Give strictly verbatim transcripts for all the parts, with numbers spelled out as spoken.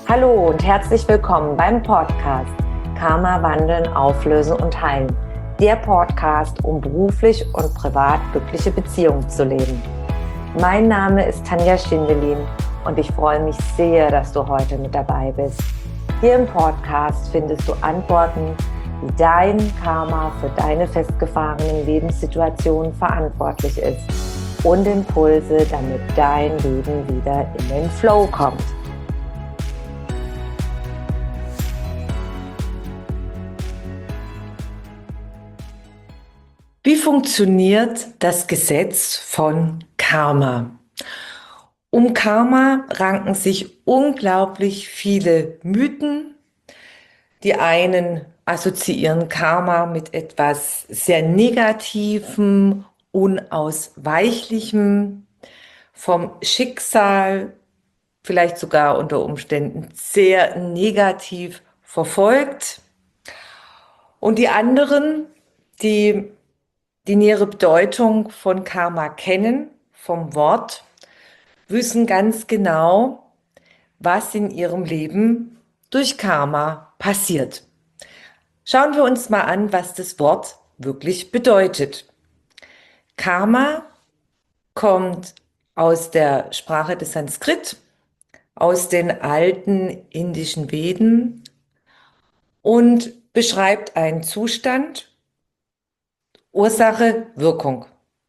Hallo und herzlich willkommen beim Podcast Karma wandeln, auflösen und heilen. Der Podcast, um beruflich und privat glückliche Beziehungen zu leben. Mein Name ist Tanja Schindelin und ich freue mich sehr, dass du heute mit dabei bist. Hier im Podcast findest du Antworten, wie dein Karma für deine festgefahrenen Lebenssituationen verantwortlich ist und Impulse, damit dein Leben wieder in den Flow kommt. Wie funktioniert das Gesetz von Karma? Um Karma ranken sich unglaublich viele Mythen. Die einen assoziieren Karma mit etwas sehr Negativem, Unausweichlichem, vom Schicksal, vielleicht sogar unter Umständen sehr negativ verfolgt. Und die anderen, die die nähere Bedeutung von Karma kennen, vom Wort, wissen ganz genau, was in ihrem Leben durch Karma passiert. Schauen wir uns mal an, was das Wort wirklich bedeutet. Karma kommt aus der Sprache des Sanskrit, aus den alten indischen Veden und beschreibt einen Zustand, Ursache, Wirkung.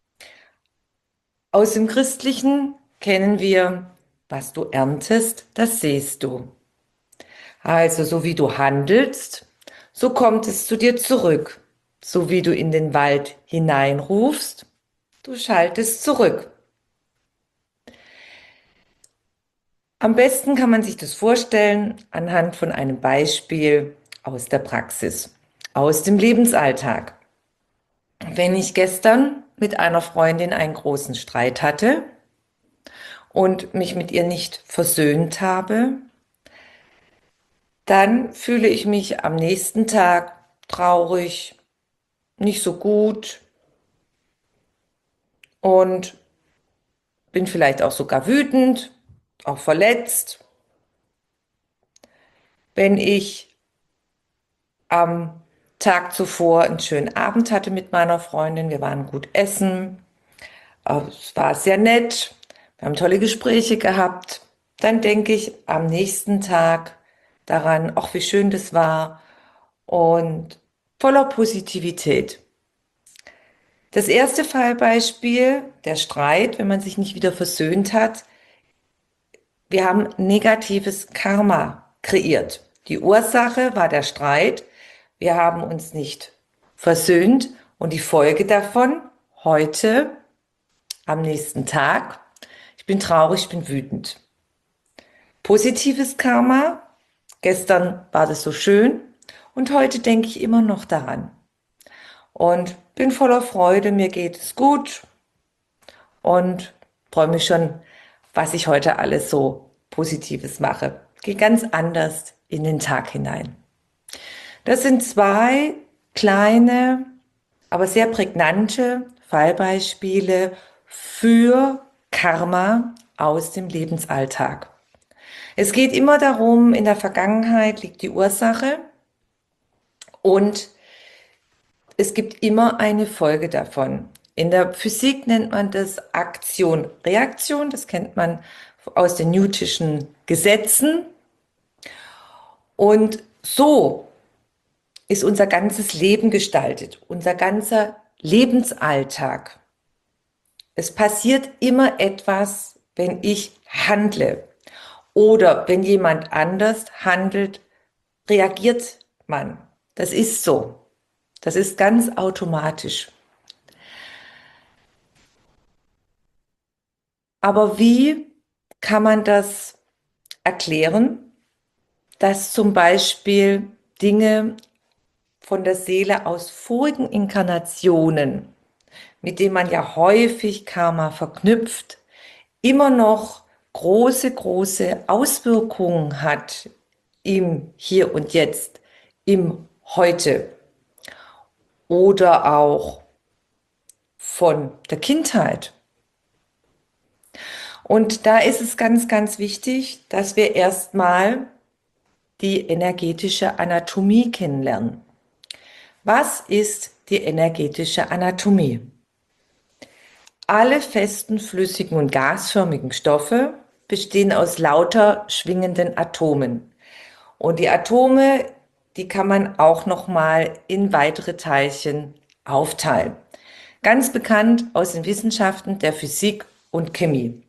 Aus dem Christlichen kennen wir, was du erntest, das sähst du. Also so wie du handelst, so kommt es zu dir zurück. So wie du in den Wald hineinrufst, du schaltest zurück. Am besten kann man sich das vorstellen anhand von einem Beispiel aus der Praxis, aus dem Lebensalltag. Wenn ich gestern mit einer Freundin einen großen Streit hatte und mich mit ihr nicht versöhnt habe, dann fühle ich mich am nächsten Tag traurig, nicht so gut und bin vielleicht auch sogar wütend, auch verletzt. Wenn ich am Tag zuvor einen schönen Abend hatte mit meiner Freundin, wir waren gut essen, es war sehr nett, wir haben tolle Gespräche gehabt, dann denke ich am nächsten Tag daran, ach, wie schön das war und voller Positivität. Das erste Fallbeispiel, der Streit, wenn man sich nicht wieder versöhnt hat, wir haben negatives Karma kreiert. Die Ursache war der Streit, wir haben uns nicht versöhnt und die Folge davon heute, am nächsten Tag, ich bin traurig, ich bin wütend. Positives Karma, gestern war das so schön und heute denke ich immer noch daran und bin voller Freude, mir geht es gut und freue mich schon, was ich heute alles so Positives mache. Gehe ganz anders in den Tag hinein. Das sind zwei kleine, aber sehr prägnante Fallbeispiele für Karma aus dem Lebensalltag. Es geht immer darum, in der Vergangenheit liegt die Ursache und es gibt immer eine Folge davon. In der Physik nennt man das Aktion, Reaktion, das kennt man aus den Newtonschen Gesetzen. Und so ist unser ganzes Leben gestaltet, unser ganzer Lebensalltag. Es passiert immer etwas, wenn ich handle oder wenn jemand anders handelt, reagiert man. Das ist so. Das ist ganz automatisch. Aber wie kann man das erklären, dass zum Beispiel Dinge von der Seele aus vorigen Inkarnationen, mit denen man ja häufig Karma verknüpft, immer noch große, große Auswirkungen hat im Hier und Jetzt, im Heute oder auch von der Kindheit. Und da ist es ganz, ganz wichtig, dass wir erstmal die energetische Anatomie kennenlernen. Was ist die energetische Anatomie? Alle festen, flüssigen und gasförmigen Stoffe bestehen aus lauter schwingenden Atomen. Und die Atome, die kann man auch noch mal in weitere Teilchen aufteilen. Ganz bekannt aus den Wissenschaften der Physik und Chemie.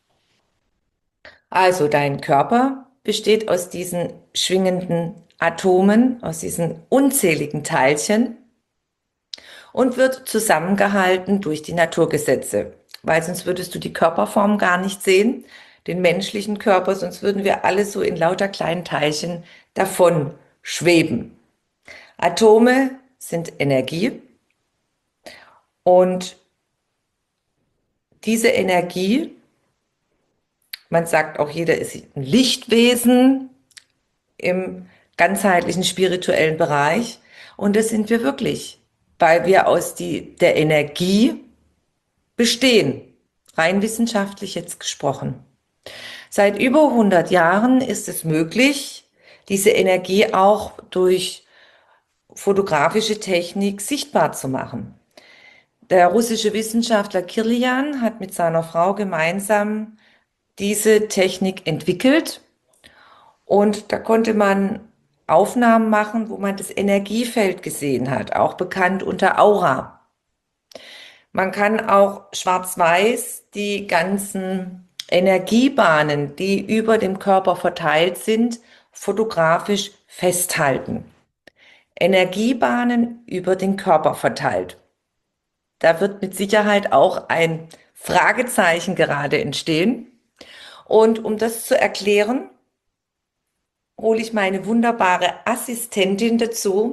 Also dein Körper besteht aus diesen schwingenden Atomen, aus diesen unzähligen Teilchen und wird zusammengehalten durch die Naturgesetze, weil sonst würdest du die Körperform gar nicht sehen, den menschlichen Körper, sonst würden wir alle so in lauter kleinen Teilchen davon schweben. Atome sind Energie und diese Energie, man sagt auch, jeder ist ein Lichtwesen im ganzheitlichen spirituellen Bereich, und das sind wir wirklich, weil wir aus die, der Energie bestehen, rein wissenschaftlich jetzt gesprochen. Seit über hundert Jahren ist es möglich, diese Energie auch durch fotografische Technik sichtbar zu machen. Der russische Wissenschaftler Kirlian hat mit seiner Frau gemeinsam diese Technik entwickelt, und da konnte man Aufnahmen machen, wo man das Energiefeld gesehen hat, auch bekannt unter Aura. Man kann auch schwarz-weiß die ganzen Energiebahnen, die über dem Körper verteilt sind, fotografisch festhalten. Energiebahnen über den Körper verteilt. Da wird mit Sicherheit auch ein Fragezeichen gerade entstehen. Und um das zu erklären, hole ich meine wunderbare Assistentin dazu.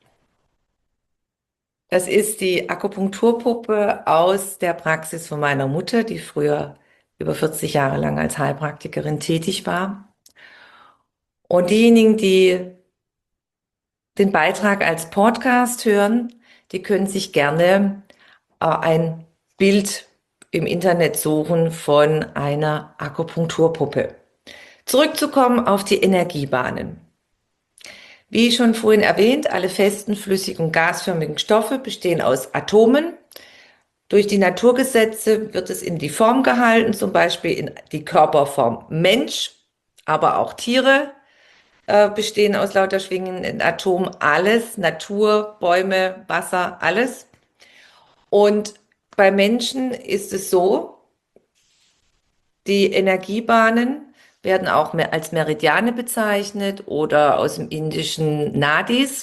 Das ist die Akupunkturpuppe aus der Praxis von meiner Mutter, die früher über vierzig Jahre lang als Heilpraktikerin tätig war. Und diejenigen, die den Beitrag als Podcast hören, die können sich gerne äh, ein Bild im Internet suchen von einer Akupunkturpuppe. Zurückzukommen auf die Energiebahnen. Wie schon vorhin erwähnt, alle festen, flüssigen und gasförmigen Stoffe bestehen aus Atomen. Durch die Naturgesetze wird es in die Form gehalten, zum Beispiel in die Körperform Mensch, aber auch Tiere äh, bestehen aus lauter schwingenden Atomen. Alles, Natur, Bäume, Wasser, alles. Und bei Menschen ist es so, die Energiebahnen werden auch als Meridiane bezeichnet oder aus dem indischen Nadis.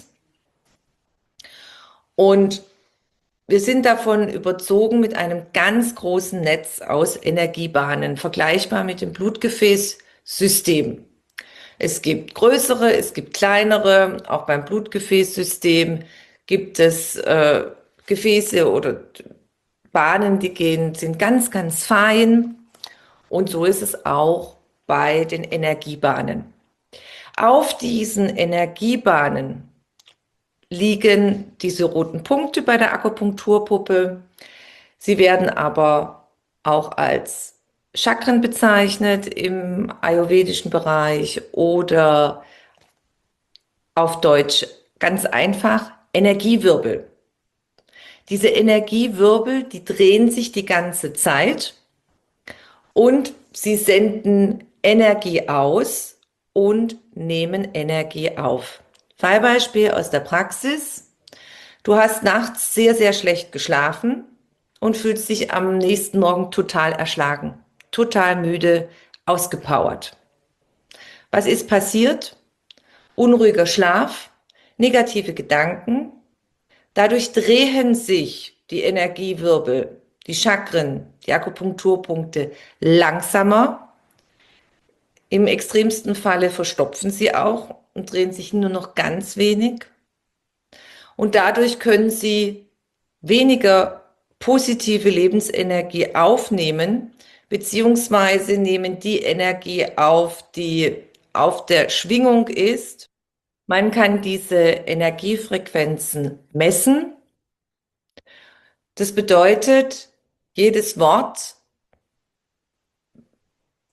Und wir sind davon überzogen mit einem ganz großen Netz aus Energiebahnen, vergleichbar mit dem Blutgefäßsystem. Es gibt größere, es gibt kleinere, auch beim Blutgefäßsystem gibt es äh, Gefäße oder Bahnen, die gehen, sind ganz, ganz fein. Und so ist es auch bei den Energiebahnen. Auf diesen Energiebahnen liegen diese roten Punkte bei der Akupunkturpuppe. Sie werden aber auch als Chakren bezeichnet im ayurvedischen Bereich oder auf Deutsch ganz einfach Energiewirbel. Diese Energiewirbel, die drehen sich die ganze Zeit und sie senden Energie aus und nehmen Energie auf. Fallbeispiel aus der Praxis. Du hast nachts sehr, sehr schlecht geschlafen und fühlst dich am nächsten Morgen total erschlagen, total müde, ausgepowert. Was ist passiert? Unruhiger Schlaf, negative Gedanken. Dadurch drehen sich die Energiewirbel, die Chakren, die Akupunkturpunkte langsamer. Im extremsten Falle verstopfen sie auch und drehen sich nur noch ganz wenig. Und dadurch können sie weniger positive Lebensenergie aufnehmen, beziehungsweise nehmen die Energie auf, die auf der Schwingung ist. Man kann diese Energiefrequenzen messen. Das bedeutet, jedes Wort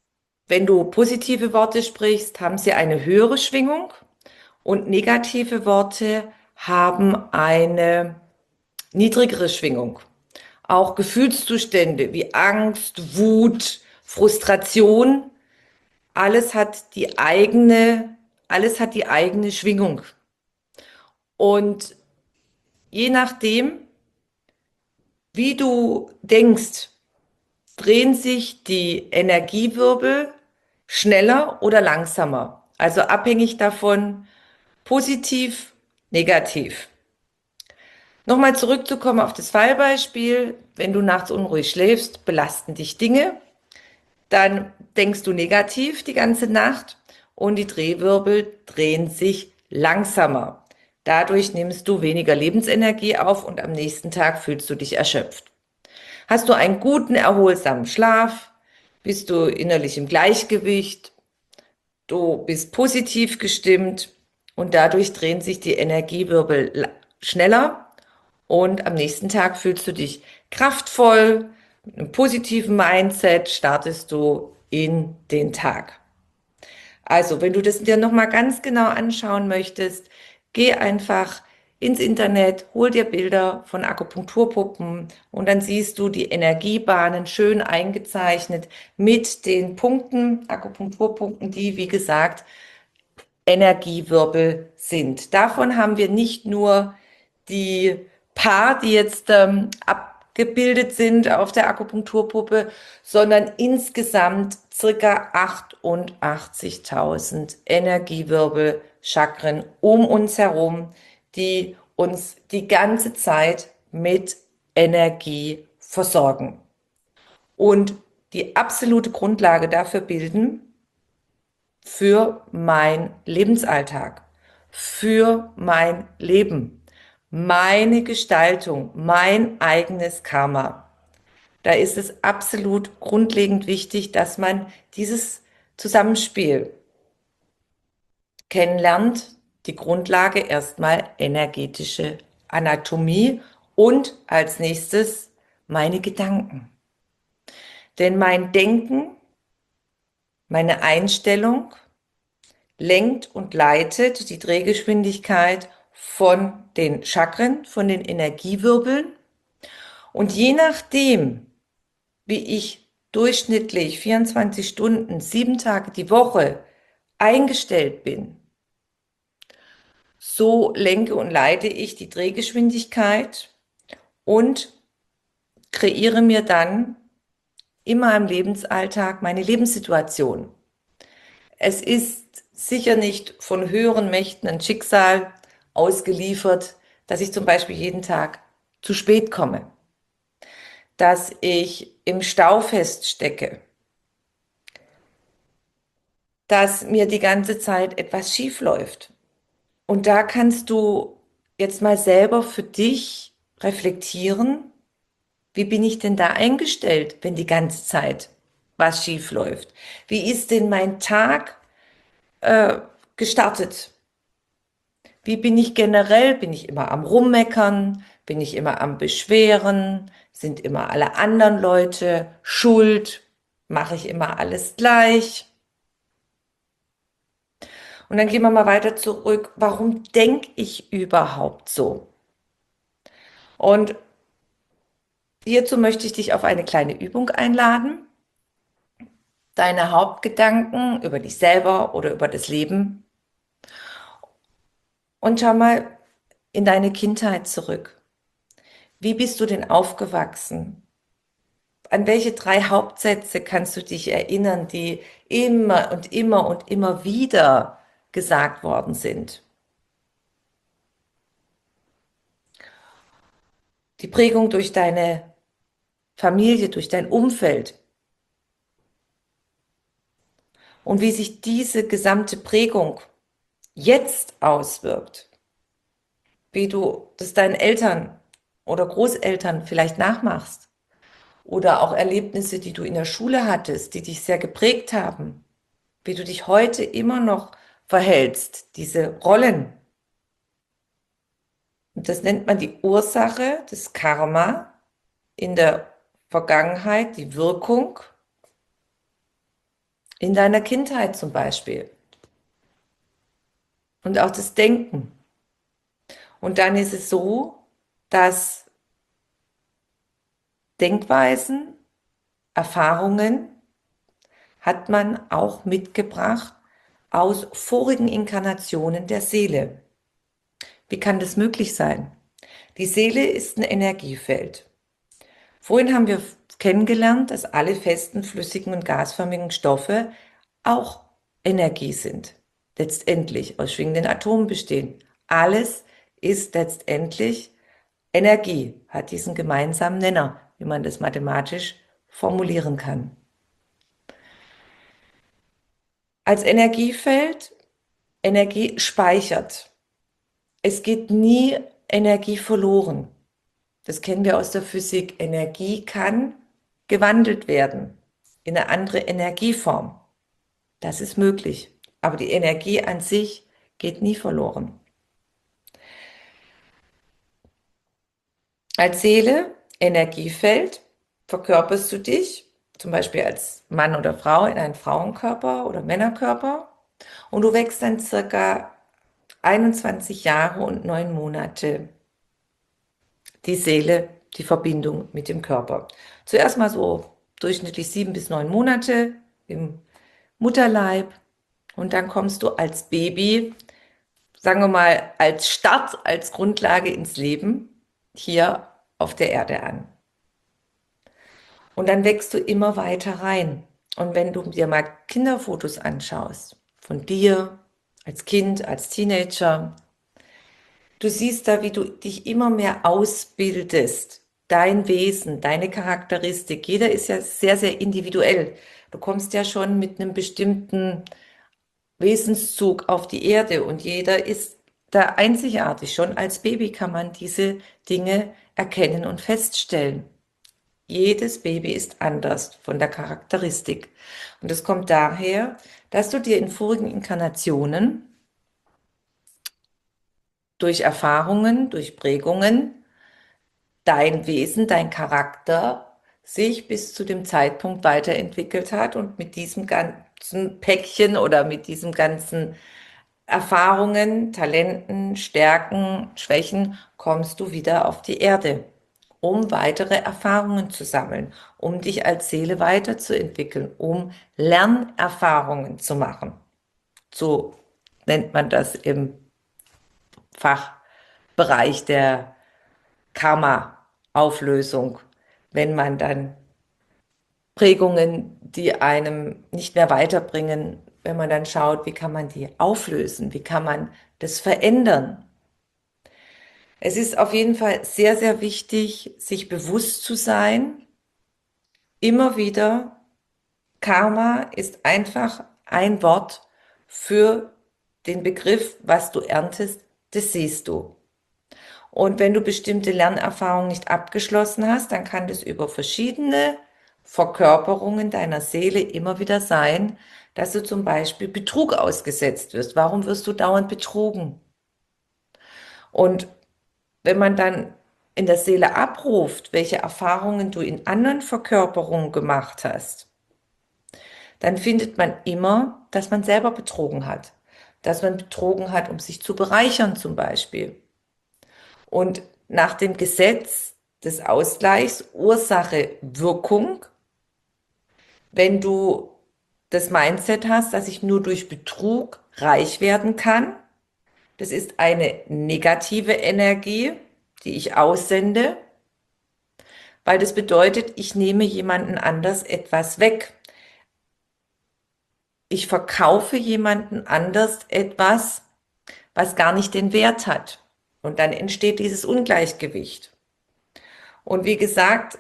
Wenn du positive Worte sprichst, haben sie eine höhere Schwingung und negative Worte haben eine niedrigere Schwingung. Auch Gefühlszustände wie Angst, Wut, Frustration, alles hat die eigene, alles hat die eigene Schwingung. Und je nachdem, wie du denkst, drehen sich die Energiewirbel schneller oder langsamer. Also abhängig davon, positiv, negativ. Nochmal zurückzukommen auf das Fallbeispiel. Wenn du nachts unruhig schläfst, belasten dich Dinge. Dann denkst du negativ die ganze Nacht und die Drehwirbel drehen sich langsamer. Dadurch nimmst du weniger Lebensenergie auf und am nächsten Tag fühlst du dich erschöpft. Hast du einen guten, erholsamen Schlaf? Bist du innerlich im Gleichgewicht? Du bist positiv gestimmt und dadurch drehen sich die Energiewirbel schneller und am nächsten Tag fühlst du dich kraftvoll, mit einem positiven Mindset startest du in den Tag. Also, wenn du das dir nochmal ganz genau anschauen möchtest, geh einfach ins Internet, hol dir Bilder von Akupunkturpuppen und dann siehst du die Energiebahnen schön eingezeichnet mit den Punkten, Akupunkturpunkten, die, wie gesagt, Energiewirbel sind. Davon haben wir nicht nur die paar, die jetzt ähm, abgebildet sind auf der Akupunkturpuppe, sondern insgesamt circa achtundachtzigtausend Energiewirbel, Chakren um uns herum, die uns die ganze Zeit mit Energie versorgen. Und die absolute Grundlage dafür bilden, für mein Lebensalltag, für mein Leben, meine Gestaltung, mein eigenes Karma. Da ist es absolut grundlegend wichtig, dass man dieses Zusammenspiel kennenlernt. Die Grundlage erstmal energetische Anatomie und als nächstes meine Gedanken. Denn mein Denken, meine Einstellung lenkt und leitet die Drehgeschwindigkeit von den Chakren, von den Energiewirbeln. Und je nachdem, wie ich durchschnittlich vierundzwanzig Stunden, sieben Tage die Woche eingestellt bin, so lenke und leite ich die Drehgeschwindigkeit und kreiere mir dann immer im Lebensalltag meine Lebenssituation. Es ist sicher nicht von höheren Mächten ein Schicksal ausgeliefert, dass ich zum Beispiel jeden Tag zu spät komme, dass ich im Stau feststecke, dass mir die ganze Zeit etwas schief läuft. Und da kannst du jetzt mal selber für dich reflektieren, wie bin ich denn da eingestellt, wenn die ganze Zeit was schief läuft? Wie ist denn mein Tag äh, gestartet? Wie bin ich generell? Bin ich immer am Rummeckern? Bin ich immer am Beschweren? Sind immer alle anderen Leute schuld? Mache ich immer alles gleich? Und dann gehen wir mal weiter zurück. Warum denke ich überhaupt so? Und hierzu möchte ich dich auf eine kleine Übung einladen. Deine Hauptgedanken über dich selber oder über das Leben. Und schau mal in deine Kindheit zurück. Wie bist du denn aufgewachsen? An welche drei Hauptsätze kannst du dich erinnern, die immer und immer und immer wieder gesagt worden sind? Die Prägung durch deine Familie, durch dein Umfeld. Und wie sich diese gesamte Prägung jetzt auswirkt. Wie du das deinen Eltern oder Großeltern vielleicht nachmachst. Oder auch Erlebnisse, die du in der Schule hattest, die dich sehr geprägt haben. Wie du dich heute immer noch verhältst, diese Rollen. Und das nennt man die Ursache, das Karma in der Vergangenheit, die Wirkung in deiner Kindheit zum Beispiel. Und auch das Denken. Und dann ist es so, dass Denkweisen, Erfahrungen hat man auch mitgebracht aus vorigen Inkarnationen der Seele. Wie kann das möglich sein? Die Seele ist ein Energiefeld. Vorhin haben wir kennengelernt, dass alle festen, flüssigen und gasförmigen Stoffe auch Energie sind. Letztendlich aus schwingenden Atomen bestehen. Alles ist letztendlich Energie, hat diesen gemeinsamen Nenner, wie man das mathematisch formulieren kann. Als Energiefeld, Energie speichert. Es geht nie Energie verloren. Das kennen wir aus der Physik. Energie kann gewandelt werden in eine andere Energieform. Das ist möglich. Aber die Energie an sich geht nie verloren. Als Seele, Energiefeld, verkörperst du dich, zum Beispiel als Mann oder Frau, in einen Frauenkörper oder Männerkörper. Und du wächst dann circa einundzwanzig Jahre und neun Monate die Seele, die Verbindung mit dem Körper. Zuerst mal so durchschnittlich sieben bis neun Monate im Mutterleib und dann kommst du als Baby, sagen wir mal, als Start, als Grundlage ins Leben hier auf der Erde an. Und dann wächst du immer weiter rein. Und wenn du dir mal Kinderfotos anschaust, von dir als Kind, als Teenager, du siehst da, wie du dich immer mehr ausbildest. Dein Wesen, deine Charakteristik. Jeder ist ja sehr, sehr individuell. Du kommst ja schon mit einem bestimmten Wesenszug auf die Erde und jeder ist da einzigartig. Schon als Baby kann man diese Dinge erkennen und feststellen. Jedes Baby ist anders von der Charakteristik. Und es kommt daher, dass du dir in vorigen Inkarnationen durch Erfahrungen, durch Prägungen, dein Wesen, dein Charakter sich bis zu dem Zeitpunkt weiterentwickelt hat und mit diesem ganzen Päckchen oder mit diesem ganzen Erfahrungen, Talenten, Stärken, Schwächen kommst du wieder auf die Erde, um weitere Erfahrungen zu sammeln, um dich als Seele weiterzuentwickeln, um Lernerfahrungen zu machen. So nennt man das im Fachbereich der Karma-Auflösung, wenn man dann Prägungen, die einem nicht mehr weiterbringen, wenn man dann schaut, wie kann man die auflösen, wie kann man das verändern. Es ist auf jeden Fall sehr, sehr wichtig, sich bewusst zu sein, immer wieder, Karma ist einfach ein Wort für den Begriff, was du erntest, das siehst du. Und wenn du bestimmte Lernerfahrungen nicht abgeschlossen hast, dann kann das über verschiedene Verkörperungen deiner Seele immer wieder sein, dass du zum Beispiel Betrug ausgesetzt wirst. Warum wirst du dauernd betrogen? Und wenn man dann in der Seele abruft, welche Erfahrungen du in anderen Verkörperungen gemacht hast, dann findet man immer, dass man selber betrogen hat. Dass man betrogen hat, um sich zu bereichern zum Beispiel. Und nach dem Gesetz des Ausgleichs, Ursache, Wirkung, wenn du das Mindset hast, dass ich nur durch Betrug reich werden kann, das ist eine negative Energie, die ich aussende, weil das bedeutet, ich nehme jemanden anders etwas weg. Ich verkaufe jemanden anders etwas, was gar nicht den Wert hat. Und dann entsteht dieses Ungleichgewicht. Und wie gesagt,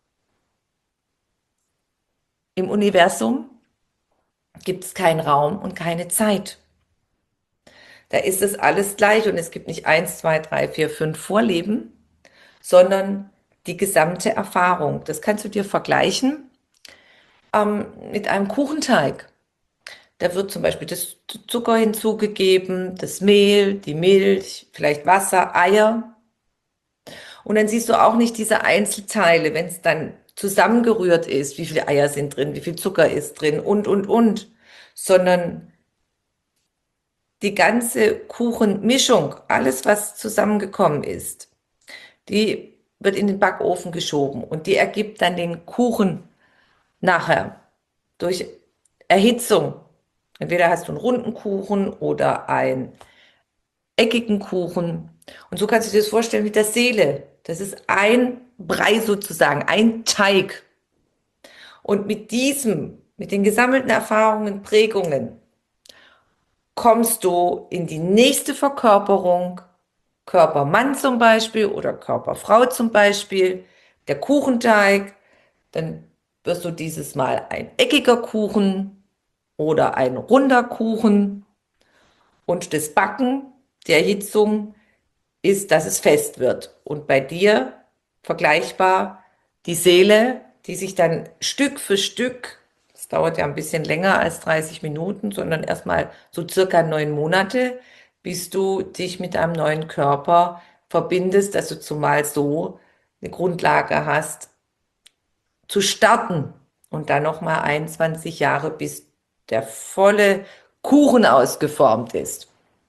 im Universum gibt es keinen Raum und keine Zeit. Da ist es alles gleich und es gibt nicht eins, zwei, drei, vier, fünf Vorleben, sondern die gesamte Erfahrung. Das kannst du dir vergleichen ähm, mit einem Kuchenteig. Da wird zum Beispiel das Zucker hinzugegeben, das Mehl, die Milch, vielleicht Wasser, Eier. Und dann siehst du auch nicht diese Einzelteile, wenn es dann zusammengerührt ist, wie viele Eier sind drin, wie viel Zucker ist drin und, und, und, sondern die ganze Kuchenmischung, alles, was zusammengekommen ist, die wird in den Backofen geschoben und die ergibt dann den Kuchen nachher durch Erhitzung. Entweder hast du einen runden Kuchen oder einen eckigen Kuchen. Und so kannst du dir das vorstellen mit der Seele. Das ist ein Brei sozusagen, ein Teig. Und mit diesem, mit den gesammelten Erfahrungen, Prägungen, kommst du in die nächste Verkörperung, Körpermann zum Beispiel oder Körperfrau zum Beispiel, der Kuchenteig, dann wirst du dieses Mal ein eckiger Kuchen oder ein runder Kuchen und das Backen, die Erhitzung ist, dass es fest wird. Und bei dir vergleichbar die Seele, die sich dann Stück für Stück, das dauert ja ein bisschen länger als dreißig Minuten, sondern erstmal so circa neun Monate, bis du dich mit einem neuen Körper verbindest, dass du zumal so eine Grundlage hast, zu starten und dann nochmal einundzwanzig Jahre, bis der volle Kuchen ausgeformt ist.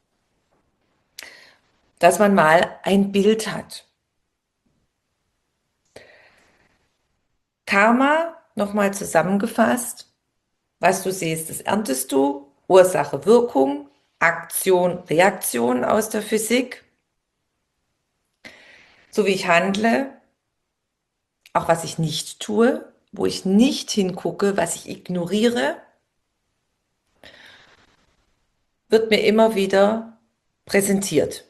Dass man mal ein Bild hat. Karma, nochmal zusammengefasst, was du siehst, das erntest du, Ursache, Wirkung, Aktion, Reaktion aus der Physik, so wie ich handle, auch was ich nicht tue, wo ich nicht hingucke, was ich ignoriere, wird mir immer wieder präsentiert.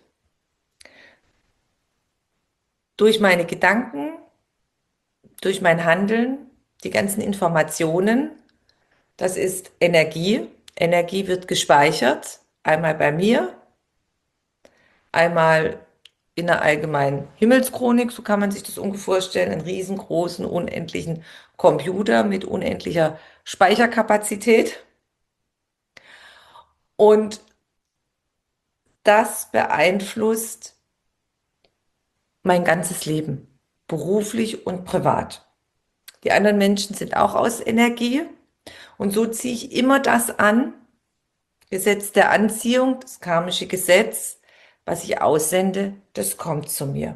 Durch meine Gedanken, durch mein Handeln, die ganzen Informationen, das ist Energie. Energie wird gespeichert, einmal bei mir, einmal in der allgemeinen Himmelschronik, so kann man sich das ungefähr vorstellen, einen riesengroßen, unendlichen Computer mit unendlicher Speicherkapazität. Und das beeinflusst mein ganzes Leben, beruflich und privat. Die anderen Menschen sind auch aus Energie und so ziehe ich immer das an, Gesetz der Anziehung, das karmische Gesetz, was ich aussende, das kommt zu mir.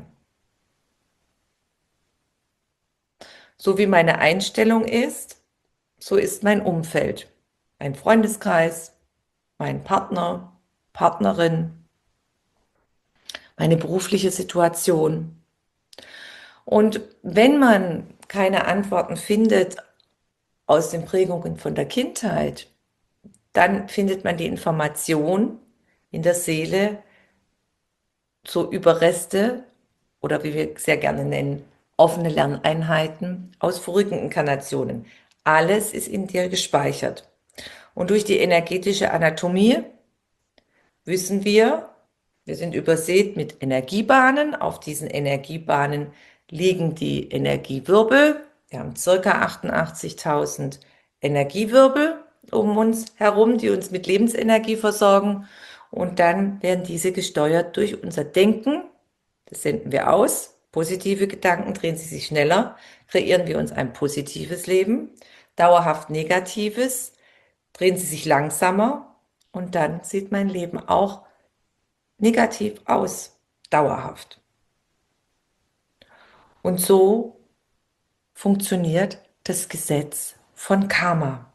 So wie meine Einstellung ist, so ist mein Umfeld, mein Freundeskreis, mein Partner, Partnerin, meine berufliche Situation. Und wenn man keine Antworten findet aus den Prägungen von der Kindheit, dann findet man die Information in der Seele, so Überreste oder wie wir sehr gerne nennen, offene Lerneinheiten aus vorigen Inkarnationen. Alles ist in dir gespeichert. Und durch die energetische Anatomie wissen wir, wir sind übersät mit Energiebahnen. Auf diesen Energiebahnen liegen die Energiewirbel. Wir haben circa achtundachtzigtausend Energiewirbel um uns herum, die uns mit Lebensenergie versorgen. Und dann werden diese gesteuert durch unser Denken. Das senden wir aus. Positive Gedanken drehen sie sich schneller, kreieren wir uns ein positives Leben. Dauerhaft Negatives drehen sie sich langsamer und dann sieht mein Leben auch negativ aus, dauerhaft. Und so funktioniert das Gesetz von Karma.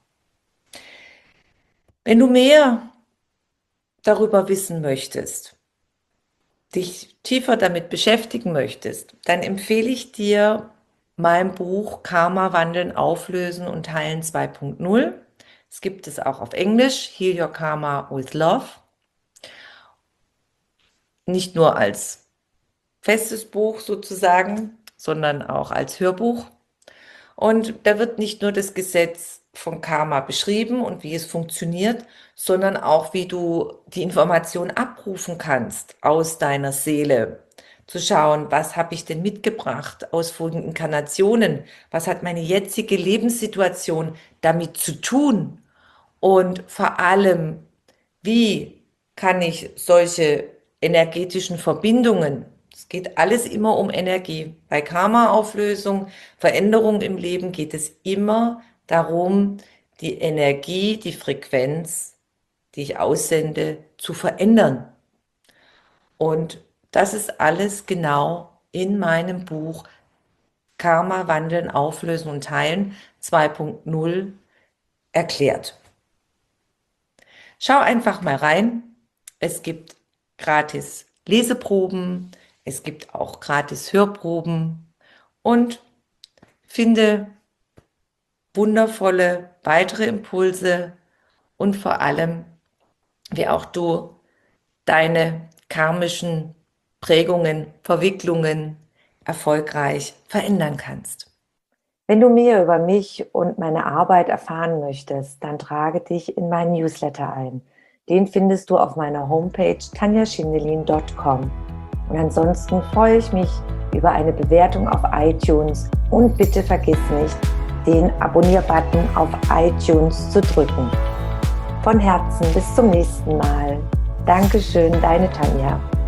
Wenn du mehr darüber wissen möchtest, dich tiefer damit beschäftigen möchtest, dann empfehle ich dir mein Buch Karma wandeln, auflösen und heilen zwei Punkt null. Es gibt es auch auf Englisch, Heal Your Karma with Love. Nicht nur als festes Buch sozusagen, sondern auch als Hörbuch. Und da wird nicht nur das Gesetz von Karma beschrieben und wie es funktioniert, sondern auch, wie du die Information abrufen kannst aus deiner Seele. Zu schauen, was habe ich denn mitgebracht aus vorigen Inkarnationen? Was hat meine jetzige Lebenssituation damit zu tun? Und vor allem, wie kann ich solche energetischen Verbindungen, Es geht alles immer um Energie. Bei Karma-Auflösung, Veränderung im Leben geht es immer darum, die Energie, die Frequenz, die ich aussende, zu verändern. Und das ist alles genau in meinem Buch Karma wandeln, auflösen und heilen zwei Punkt null erklärt. Schau einfach mal rein. Es gibt gratis Leseproben, es gibt auch gratis Hörproben und finde wundervolle weitere Impulse und vor allem, wie auch du deine karmischen Prägungen, Verwicklungen erfolgreich verändern kannst. Wenn du mehr über mich und meine Arbeit erfahren möchtest, dann trage dich in meinen Newsletter ein. Den findest du auf meiner Homepage tanja schindelin punkt com. Und ansonsten freue ich mich über eine Bewertung auf iTunes und bitte vergiss nicht, den Abonnier-Button auf iTunes zu drücken. Von Herzen bis zum nächsten Mal. Dankeschön, deine Tanja.